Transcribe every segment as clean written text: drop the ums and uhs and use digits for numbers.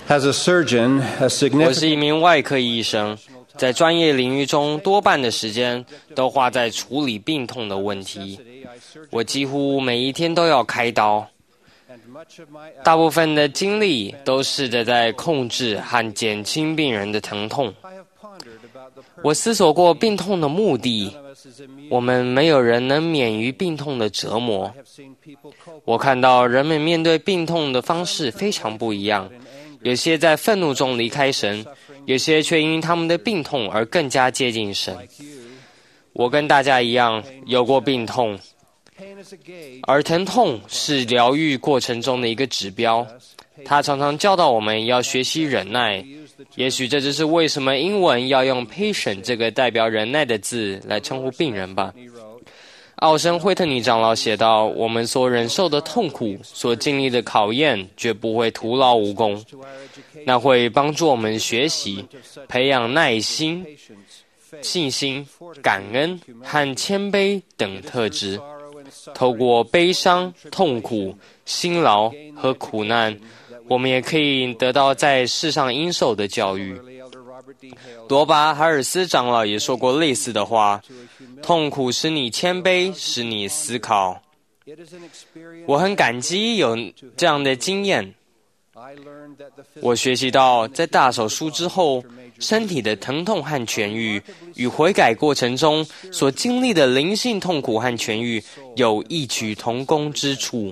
As a surgeon, a 我 significant 是一名外科医生，在专业领域中多半的时间都花在处理病痛的问题。我几乎每一天都要开刀，大部分的精力都是在控制和减轻病人的疼痛。我思索过病痛的目的，我们没有人能免于病痛的折磨。我看到人们面对病痛的方式非常不一样，有些在愤怒中离开神，有些却因他们的病痛而更加接近神。我跟大家一样有过病痛，而疼痛是疗愈过程中的一个指标，它常常教导我们要学习忍耐。也许这就是为什么英文要用 patient 这个代表忍耐的字来称呼病人吧。奥森·惠特尼长老写道，我们所忍受的痛苦，所经历的考验绝不会徒劳无功，那会帮助我们学习培养耐心、信心、感恩和谦卑等特质。透过悲伤、痛苦、辛劳和苦难，我们也可以得到在世上应受的教育。罗拔·海尔斯长老也说过类似的话，痛苦使你谦卑，使你思考。我很感激有这样的经验。我学习到在大手术之后，身体的疼痛和痊愈与悔改过程中所经历的灵性痛苦和痊愈有异曲同工之处。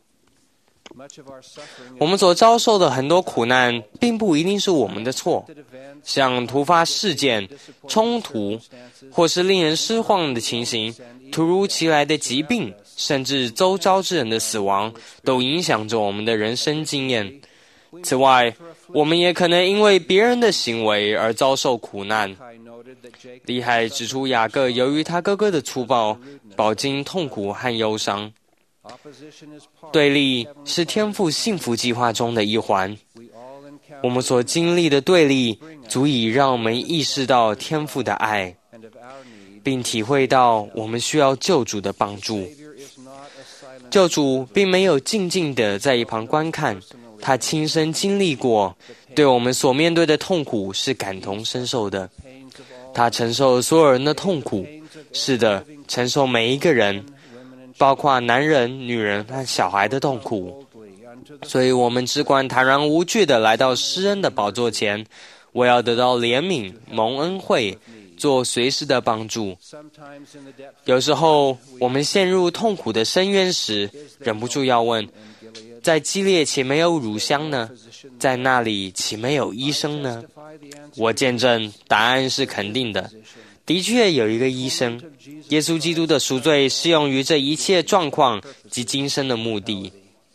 我们所遭受的很多苦难并不一定是我们的错，像突发事件、冲突或是令人失望的情形，突如其来的疾病，甚至周遭之人的死亡，都影响着我们的人生经验。此外，我们也可能因为别人的行为而遭受苦难。利海指出，雅各由于他哥哥的粗暴，饱经痛苦和忧伤。对立是天父幸福计划中的一环。我们所经历的对立，足以让我们意识到天父的爱，并体会到我们需要救主的帮助。救主并没有静静地在一旁观看，他亲身经历过，对我们所面对的痛苦是感同身受的。他承受所有人的痛苦，是的，承受每一个人，包括男人、女人和小孩的痛苦。所以我们只管坦然无惧地来到施恩的宝座前，我要得到怜悯、蒙恩惠，做随时的帮助。有时候我们陷入痛苦的深渊时，忍不住要问，在基列岂没有乳香呢？在那里岂没有医生呢？我见证答案是肯定的，的确有一个医生。耶稣基督的赎罪适用于这一切状况及今生的目的。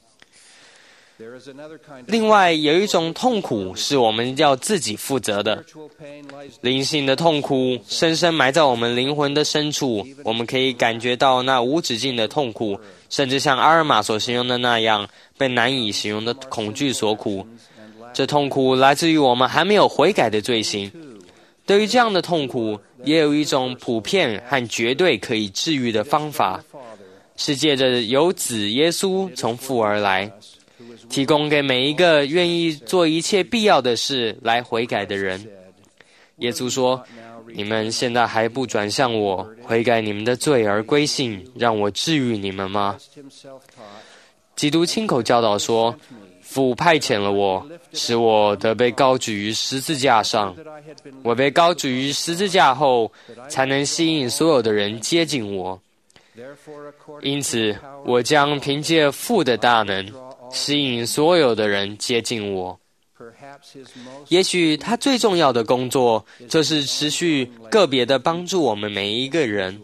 另外有一种痛苦是我们要自己负责的。灵性的痛苦深深埋在我们灵魂的深处，我们可以感觉到那无止境的痛苦，甚至像阿尔玛所形容的那样，被难以形容的恐惧所苦。这痛苦来自于我们还没有悔改的罪行。对于这样的痛苦，也有一种普遍和绝对可以治愈的方法，是借着有子耶稣从父而来，提供给每一个愿意做一切必要的事来悔改的人。耶稣说，你们现在还不转向我，悔改你们的罪而归信，让我治愈你们吗？基督亲口教导说，父派遣了我，使我得被高举于十字架上。我被高举于十字架后，才能吸引所有的人接近我。因此，我将凭借父的大能，吸引所有的人接近我。也许他最重要的工作，就是持续个别的帮助我们每一个人，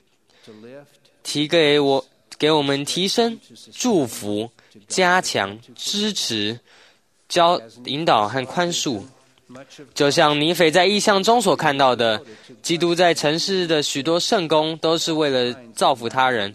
给我们提升、祝福、加强、支持、引导和宽恕。就像尼斐在异象中所看到的，基督在尘世的许多圣功都是为了造福他人。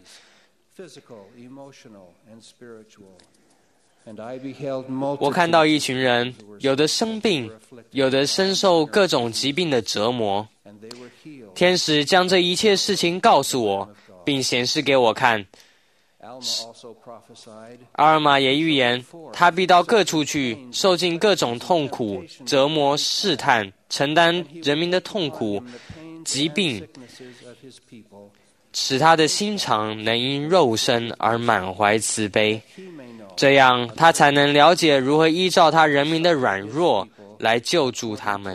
我看到一群人，有的生病，有的深受各种疾病的折磨。天使将这一切事情告诉我，并显示给我看。 阿尔玛也预言，他必到各处去，受尽各种痛苦、折磨、试探，承担人民的痛苦、疾病，使他的心肠能因肉身而满怀慈悲，这样他才能了解如何依照他人民的软弱来救助他们。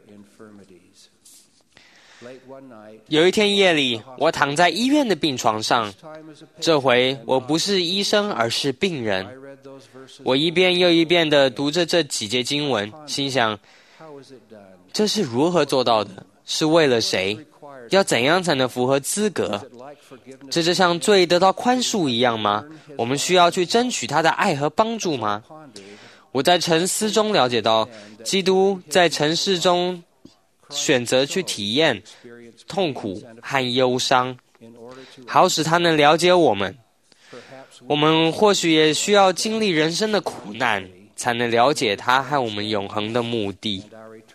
有一天夜里，我躺在医院的病床上，这回我不是医生，而是病人。我一遍又一遍地读着这几节经文，心想，这是如何做到的？是为了谁？要怎样才能符合资格？这就像罪得到宽恕一样吗？我们需要去争取他的爱和帮助吗？我在沉思中了解到，基督在尘世中选择去体验痛苦和忧伤，好使他能了解我们。我们或许也需要经历人生的苦难，才能了解他和我们永恒的目的。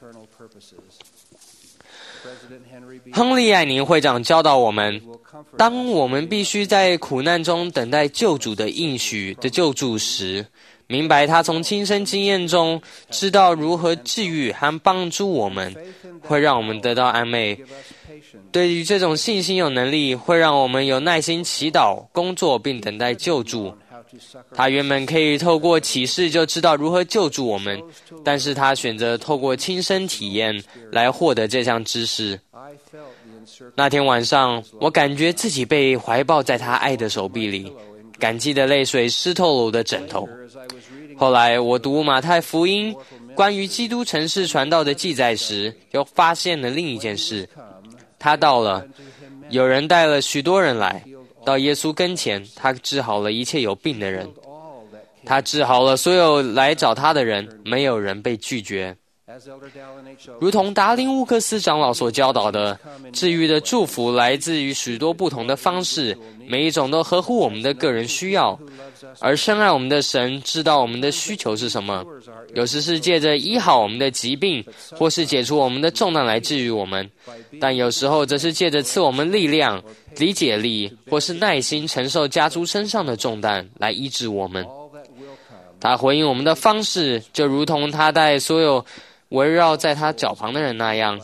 亨利·艾宁会长教导我们，当我们必须在苦难中等待救主的应许的救助时，明白他从亲身经验中知道如何治愈和帮助我们，会让我们得到安慰。对于这种信心有能力，会让我们有耐心祈祷、工作并等待救助。他原本可以透过启示就知道如何救助我们，但是他选择透过亲身体验来获得这项知识。那天晚上，我感觉自己被怀抱在他爱的手臂里，感激的泪水湿透了我的枕头。后来我读马太福音关于基督尘世传道的记载时，又发现了另一件事。他到了，有人带了许多人来，到耶稣跟前，他治好了一切有病的人。他治好了所有来找他的人，没有人被拒绝。如同达林乌克斯长老所教导的，治愈的祝福来自于许多不同的方式，每一种都合乎我们的个人需要。而深爱我们的神知道我们的需求是什么，有时是借着医好我们的疾病，或是解除我们的重担来治愈我们，但有时候则是借着赐我们力量、理解力，或是耐心承受家族身上的重担来医治我们。他回应我们的方式，就如同他带所有围绕在他脚旁的人那样，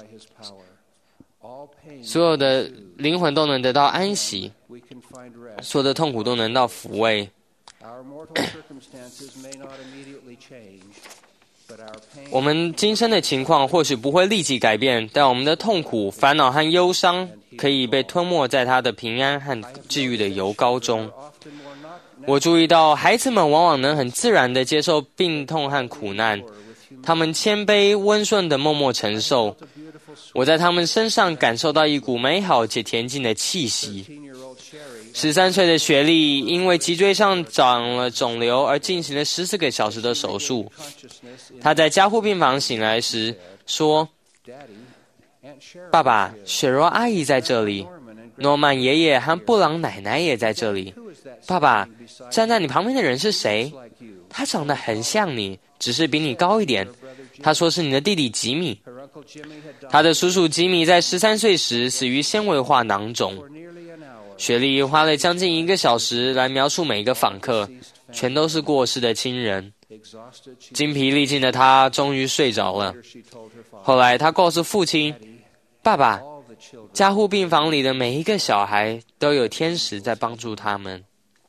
所有的灵魂都能得到安息，所有的痛苦都能到抚慰。我们今生的情况或许不会立即改变，但我们的痛苦、烦恼和忧伤可以被吞没在他的平安和治愈的油膏中。我注意到孩子们往往能很自然地接受病痛和苦难，他们谦卑温顺地默默承受。我在他们身上感受到一股美好且恬静的气息。13岁的雪莉因为脊椎上长了肿瘤而进行了14个小时的手术。她在加护病房醒来时说：“爸爸，雪柔阿姨在这里，诺曼爷爷和布朗奶奶也在这里。爸爸，站在你旁边的人是谁？他长得很像你，只是比你高一点。他说是你的弟弟吉米。他的叔叔吉米在13岁时死于纤维化囊肿。雪莉花了将近1个小时来描述每一个访客，全都是过世的亲人。精疲力尽的他终于睡着了。后来他告诉父亲：爸爸，加护病房里的每一个小孩都有天使在帮助他们。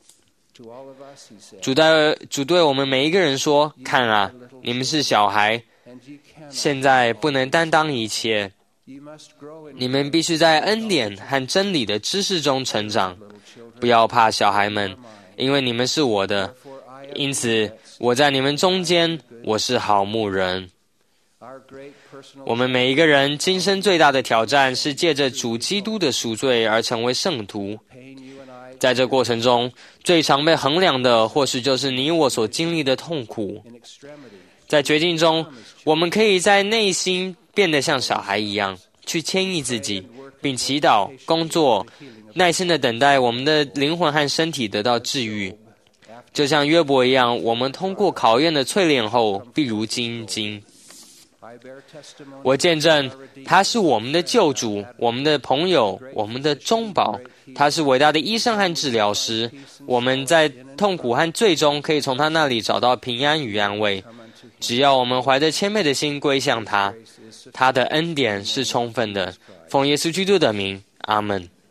主对我们每一个人说：看啊，你们是小孩，现在不能担当一切，你们必须在恩典和真理的知识中成长。不要怕小孩们，因为你们是我的，因此我在你们中间，我是好牧人。我们每一个人今生最大的挑战是借着主基督的赎罪而成为圣徒。在这过程中，最常被衡量的或许就是你我所经历的痛苦。在绝境中，我们可以在内心变得像小孩一样，去谦抑自己，并祈祷、工作，耐心地等待我们的灵魂和身体得到治愈。就像约伯一样，我们通过考验的淬炼后，必如精金。 我见证他是我们的救主，我们的朋友，我们的中保。他是伟大的医生和治疗师。我们在痛苦和罪中可以从他那里找到平安与安慰。只要我们怀着谦卑的心归向他，他的恩典是充分的。奉耶稣基督的名，阿们。